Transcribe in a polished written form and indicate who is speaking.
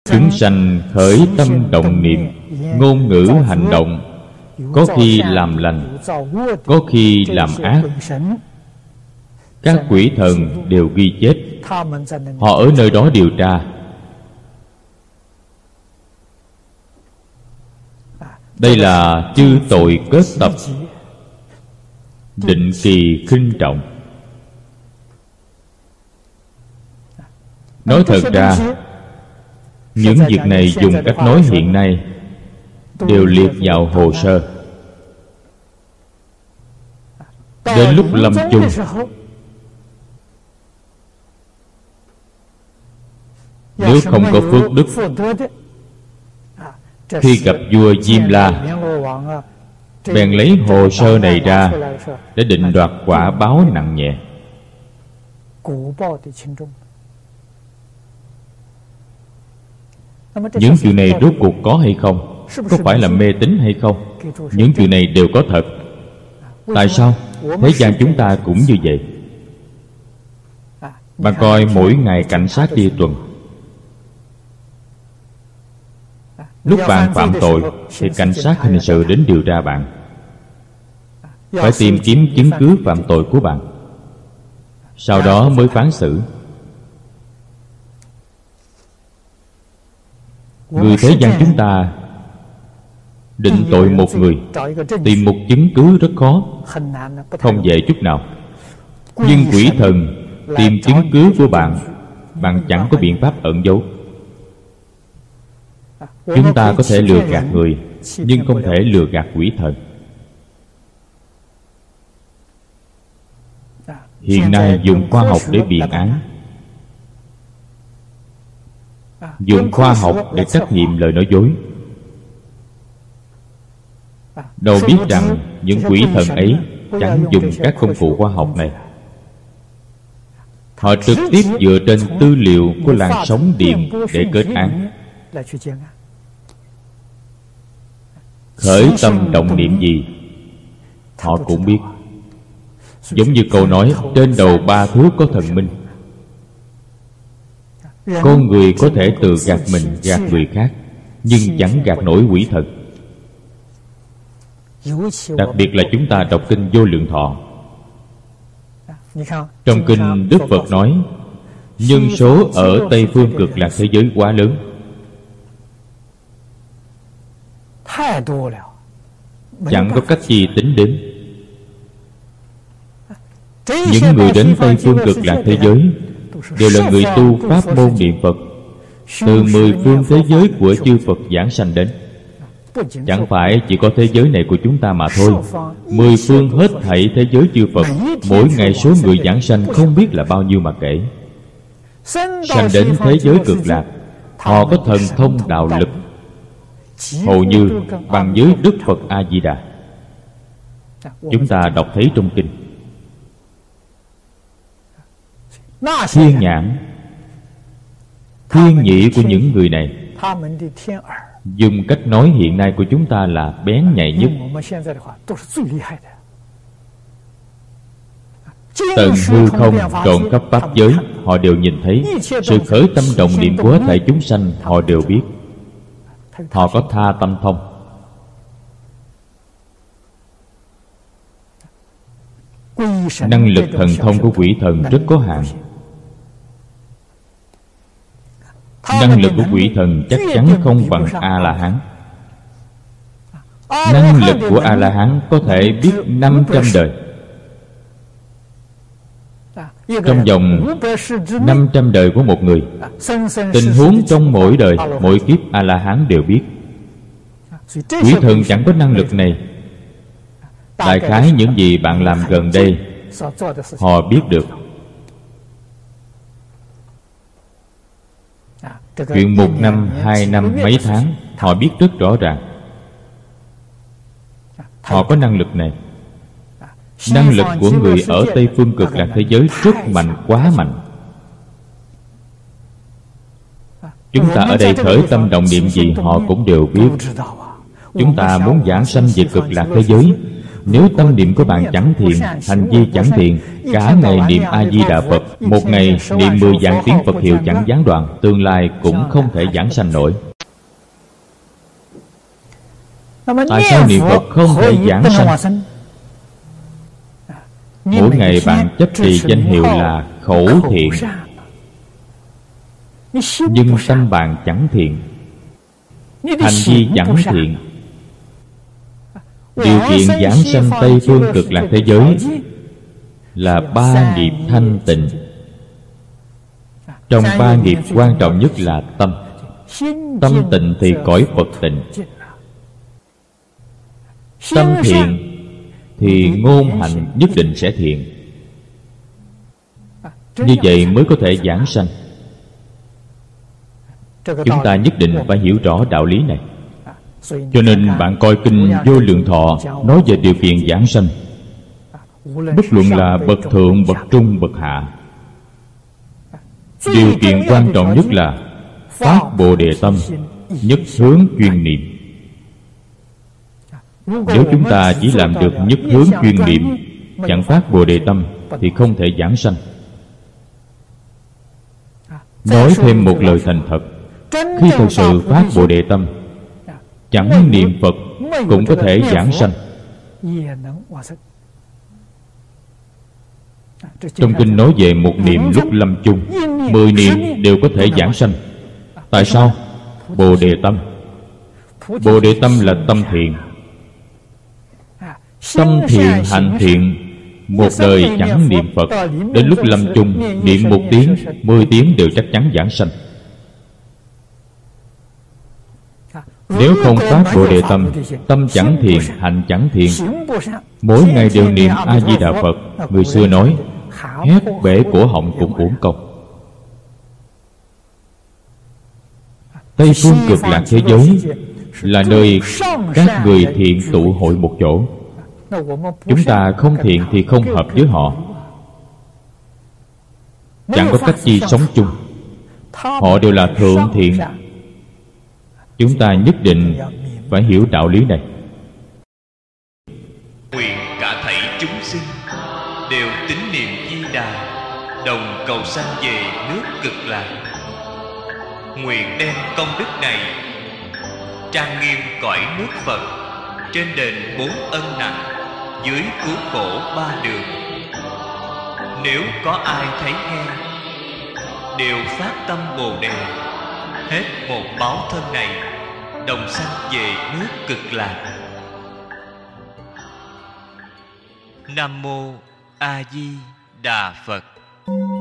Speaker 1: Chúng sanh khởi tâm động niệm, ngôn ngữ hành động, có khi làm lành, có khi làm ác. Các quỷ thần đều ghi chép. Họ ở nơi đó điều tra. Đây là chư tội kết tập, định kỳ khinh trọng. Nói thật ra, những việc này dùng cách nói hiện nay đều liệt vào hồ sơ. Đến lúc lâm chung, nếu không có phước đức, khi gặp vua Diêm La, bèn lấy hồ sơ này ra để định đoạt quả báo nặng nhẹ. Những chuyện này rốt cuộc có hay không? Có phải là mê tín hay không? Những chuyện này đều có thật. Tại sao? Thế gian chúng ta cũng như vậy. Bạn coi mỗi ngày cảnh sát đi tuần. Lúc bạn phạm tội thì cảnh sát hình sự đến điều tra bạn, phải tìm kiếm chứng cứ phạm tội của bạn, sau đó mới phán xử. Người thế gian chúng ta định tội một người, tìm một chứng cứ rất khó, không dễ chút nào. Nhưng quỷ thần tìm chứng cứ của bạn, bạn chẳng có biện pháp ẩn giấu. Chúng ta có thể lừa gạt người, nhưng không thể lừa gạt quỷ thần. Hiện nay dùng khoa học để biện án, dùng khoa học để trắc nghiệm lời nói dối. Đâu biết rằng những quỷ thần ấy chẳng dùng các công cụ khoa học này. Họ trực tiếp dựa trên tư liệu của làn sóng điện để kết án. Khởi tâm động niệm gì họ cũng biết. Giống như câu nói trên đầu 3 thước có thần minh. Con người có thể tự gạt mình, gạt người khác, nhưng chẳng gạt nổi quỷ thần. Đặc biệt là chúng ta đọc kinh Vô Lượng Thọ. Trong kinh Đức Phật nói, nhân số ở Tây Phương Cực Lạc thế giới quá lớn, chẳng có cách gì tính đến. Những người đến Tây Phương Cực Lạc thế giới đều là người tu pháp môn niệm Phật, từ 10 phương thế giới của chư Phật giảng sanh đến. Chẳng phải chỉ có thế giới này của chúng ta mà thôi. 10 phương hết thảy thế giới chư Phật, mỗi ngày số người giảng sanh không biết là bao nhiêu mà kể. Sanh đến thế giới Cực Lạc, họ có thần thông đạo lực hầu như bằng với Đức Phật A-di-đà. Chúng ta đọc thấy trong kinh. Thiên nhãn, thiên nhĩ của những người này, dùng cách nói hiện nay của chúng ta là bén nhạy nhất. Tận hư không trọn khắp pháp giới, họ đều nhìn thấy. Sự khởi tâm động niệm của hết thảy chúng sanh họ đều biết. Họ có tha tâm thông. Năng lực thần thông của quỷ thần rất có hạn. Năng lực của quỷ thần chắc chắn không bằng A-la-hán. Năng lực của A-la-hán có thể biết 500 đời. Trong vòng 500 đời của một người, tình huống trong mỗi đời, mỗi kiếp A-la-hán đều biết. Quỷ thần chẳng có năng lực này. Đại khái những gì bạn làm gần đây, họ biết được. Chuyện 1 năm, 2 năm, mấy tháng, họ biết rất rõ ràng. Họ có năng lực này. Năng lực của người ở Tây Phương Cực Lạc thế giới rất mạnh, quá mạnh. Chúng ta ở đây khởi tâm động niệm gì họ cũng đều biết. Chúng ta muốn giảng sanh về Cực Lạc thế giới, Nếu tâm niệm của bạn chẳng thiện, hành vi chẳng thiện, cả ngày niệm A-di-đà Phật, một ngày niệm 10 vạn tiếng Phật hiệu chẳng gián đoạn, tương lai cũng không thể giảng sanh nổi. Tại sao niệm Phật không thể giảng sanh? Mỗi ngày bạn chấp trì danh hiệu là khẩu thiện, nhưng tâm bạn chẳng thiện, hành vi chẳng thiện. Điều kiện giảng sanh Tây Phương Cực Lạc thế giới là 3 nghiệp thanh tịnh. Trong 3 nghiệp quan trọng nhất là tâm. Tâm tịnh thì cõi Phật tịnh. Tâm thiện thì ngôn hành nhất định sẽ thiện. Như vậy mới có thể giảng sanh. Chúng ta nhất định phải hiểu rõ đạo lý này. Cho nên bạn coi kinh Vô Lượng Thọ nói về điều kiện giảng sanh. Bất luận là bậc thượng, bậc trung, bậc hạ, điều kiện quan trọng nhất là phát Bồ Đề tâm, nhất hướng chuyên niệm. Nếu chúng ta chỉ làm được nhất hướng chuyên niệm, chẳng phát Bồ Đề tâm, thì không thể giảng sanh. Nói thêm một lời thành thật, khi thực sự phát Bồ Đề tâm, chẳng niệm Phật cũng có thể giảng sanh. Trong kinh nói về một niệm lúc lâm chung, 10 niệm đều có thể giảng sanh. Tại sao? Bồ Đề tâm. Bồ Đề tâm là tâm thiện. Tâm thiện, hành thiện, một đời chẳng niệm Phật, đến lúc lâm chung niệm 1 tiếng, 10 tiếng đều chắc chắn giảng sanh. Nếu không phát Bồ Đề tâm, tâm chẳng thiện, hành chẳng thiện, mỗi ngày đều niệm A-di-đà Phật, người xưa nói hét bể cổ họng cũng uổng công. Tây Phương Cực Lạc thế giới là nơi các người thiện tụ hội một chỗ. Chúng ta không thiện thì không hợp với họ, chẳng có cách chi sống chung. Họ đều là thượng thiện. Chúng ta nhất định phải hiểu đạo lý này.
Speaker 2: Nguyện cả thảy chúng sinh đều tín niệm Di Đà, đồng cầu sanh về nước Cực Lạc. Nguyện đem công đức này trang nghiêm cõi nước Phật, trên đền 4 ân nặng, dưới cứu khổ 3 đường. Nếu có ai thấy nghe, đều phát tâm Bồ Đề, hết một báo thân này, đồng sanh về nước Cực Lạc. Nam Mô A Di Đà Phật.